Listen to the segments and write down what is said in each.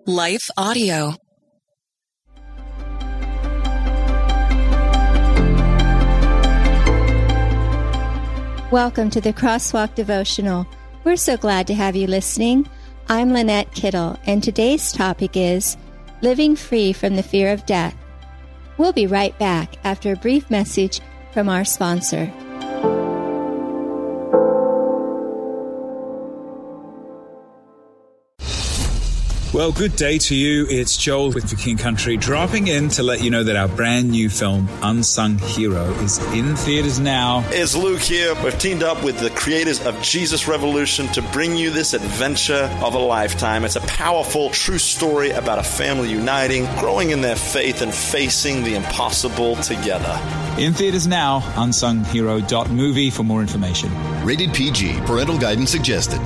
Life Audio. Welcome to the Crosswalk Devotional. We're so glad to have you listening. I'm Lynette Kittle, and today's topic is Living Free from the Fear of Death. We'll be right back after a brief message from our sponsor. Well, good day to you. It's Joel with The King Country, dropping in to let you know that our brand new film, Unsung Hero, is in theaters now. It's Luke here. We've teamed up with the creators of Jesus Revolution to bring you this adventure of a lifetime. It's a powerful, true story about a family uniting, growing in their faith, and facing the impossible together. In theaters now, unsunghero.movie for more information. Rated PG. Parental guidance suggested.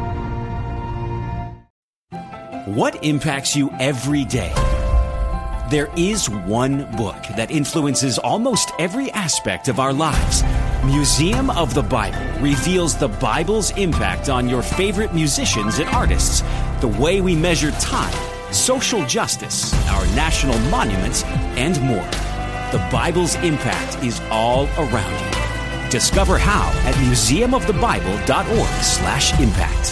What impacts you every day? There is one book that influences almost every aspect of our lives. Museum of the Bible reveals the Bible's impact on your favorite musicians and artists, the way we measure time, social justice, our national monuments, and more. The Bible's impact is all around you. Discover how at museumofthebible.org/impact.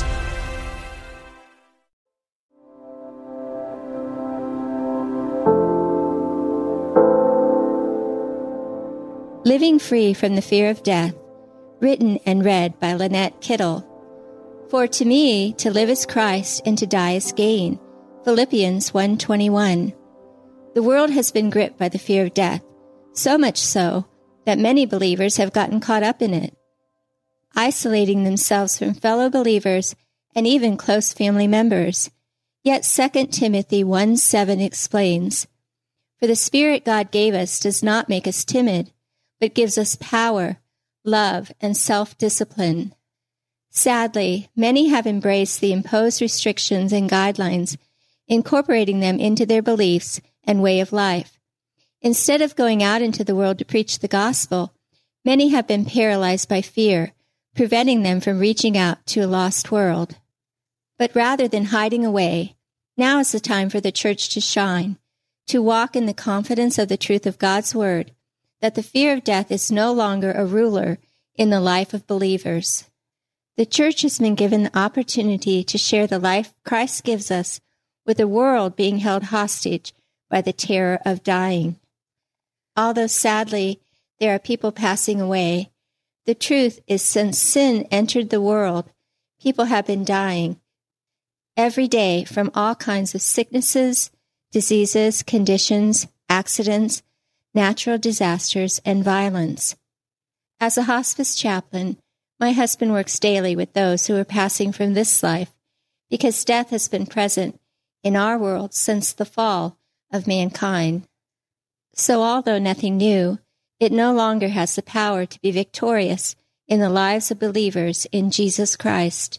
Living Free from the Fear of Death, written and read by Lynette Kittle. For to me, to live is Christ, and to die is gain. Philippians 1:21. The world has been gripped by the fear of death, so much so that many believers have gotten caught up in it, isolating themselves from fellow believers and even close family members. Yet 2 Timothy 1:7 explains, "For the Spirit God gave us does not make us timid, but gives us power, love, and self-discipline." Sadly, many have embraced the imposed restrictions and guidelines, incorporating them into their beliefs and way of life. Instead of going out into the world to preach the gospel, many have been paralyzed by fear, preventing them from reaching out to a lost world. But rather than hiding away, now is the time for the church to shine, to walk in the confidence of the truth of God's word, that the fear of death is no longer a ruler in the life of believers. The church has been given the opportunity to share the life Christ gives us with a world being held hostage by the terror of dying. Although sadly there are people passing away, the truth is since sin entered the world, people have been dying every day from all kinds of sicknesses, diseases, conditions, accidents, natural disasters, and violence. As a hospice chaplain, my husband works daily with those who are passing from this life because death has been present in our world since the fall of mankind. So although nothing new, it no longer has the power to be victorious in the lives of believers in Jesus Christ.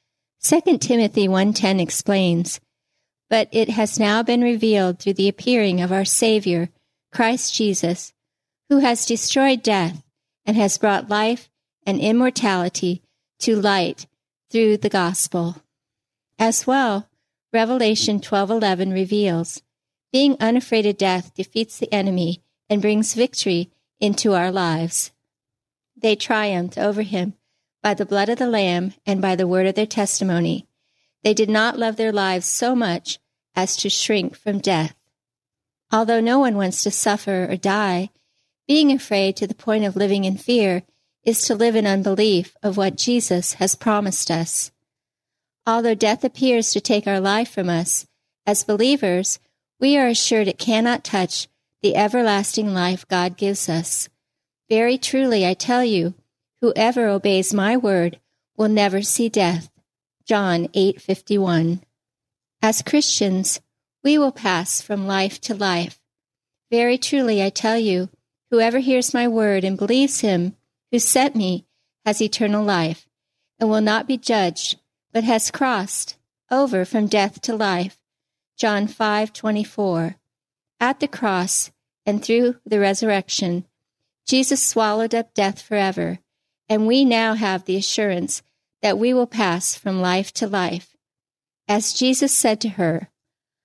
2 Timothy 1:10 explains, "But it has now been revealed through the appearing of our Savior, Christ Jesus, who has destroyed death and has brought life and immortality to light through the gospel." As well, Revelation 12:11 reveals, "Being unafraid of death defeats the enemy and brings victory into our lives. They triumphed over him by the blood of the Lamb and by the word of their testimony. They did not love their lives so much as to shrink from death." Although no one wants to suffer or die, being afraid to the point of living in fear is to live in unbelief of what Jesus has promised us. Although death appears to take our life from us, as believers, we are assured it cannot touch the everlasting life God gives us. "Very truly, I tell you, whoever obeys my word will never see death." John 8:51. As Christians, we will pass from life to life. "Very truly, I tell you, whoever hears my word and believes him who sent me has eternal life, and will not be judged, but has crossed over from death to life." John 5:24. At the cross and through the resurrection, Jesus swallowed up death forever, and we now have the assurance that we will pass from life to life. As Jesus said to her,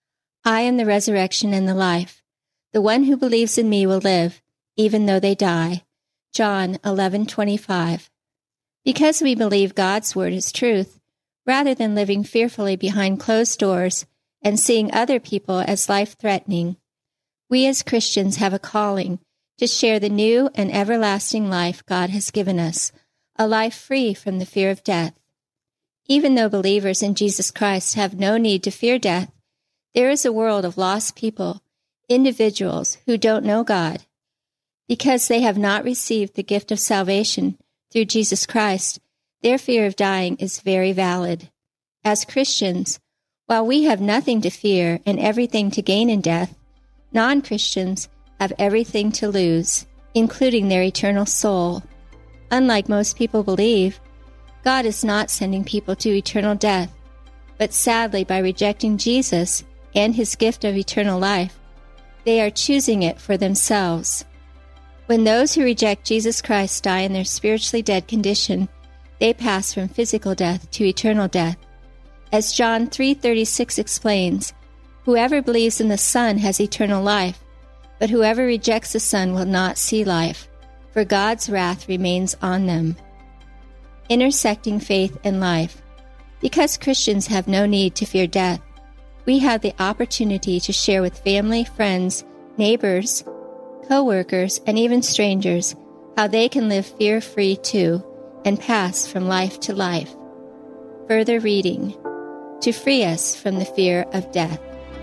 I am the resurrection and the life. The one who believes in me will live, even though they die. John 11:25. Because we believe God's word is truth, rather than living fearfully behind closed doors and seeing other people as life-threatening, we as Christians have a calling to share the new and everlasting life God has given us, a life free from the fear of death. Even though believers in Jesus Christ have no need to fear death, there is a world of lost people, individuals who don't know God. Because they have not received the gift of salvation through Jesus Christ, their fear of dying is very valid. As Christians, while we have nothing to fear and everything to gain in death, non-Christians have everything to lose, including their eternal soul. Unlike most people believe, God is not sending people to eternal death, but sadly, by rejecting Jesus and his gift of eternal life, they are choosing it for themselves. When those who reject Jesus Christ die in their spiritually dead condition, they pass from physical death to eternal death. As John 3:36 explains, whoever believes in the Son has eternal life, but whoever rejects the Son will not see life, for God's wrath remains on them. Intersecting faith and life. Because Christians have no need to fear death, we have the opportunity to share with family, friends, neighbors, co-workers, and even strangers how they can live fear-free too and pass from life to life. Further reading. To free us from the fear of death.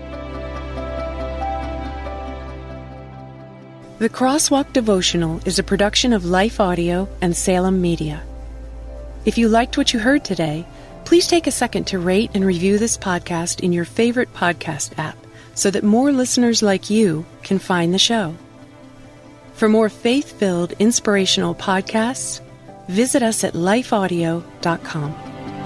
The Crosswalk Devotional is a production of Life Audio and Salem Media. If you liked what you heard today, please take a second to rate and review this podcast in your favorite podcast app so that more listeners like you can find the show. For more faith-filled, inspirational podcasts, visit us at lifeaudio.com.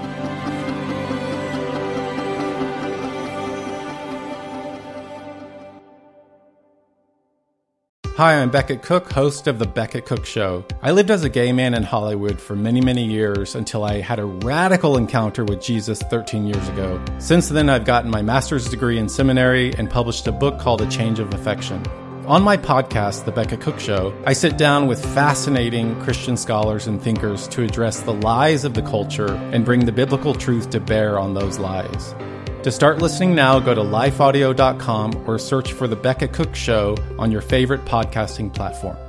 Hi, I'm Beckett Cook, host of The Beckett Cook Show. I lived as a gay man in Hollywood for many, many years until I had a radical encounter with Jesus 13 years ago. Since then, I've gotten my master's degree in seminary and published a book called A Change of Affection. On my podcast, The Beckett Cook Show, I sit down with fascinating Christian scholars and thinkers to address the lies of the culture and bring the biblical truth to bear on those lies. To start listening now, go to lifeaudio.com or search for The Beckett Cook Show on your favorite podcasting platform.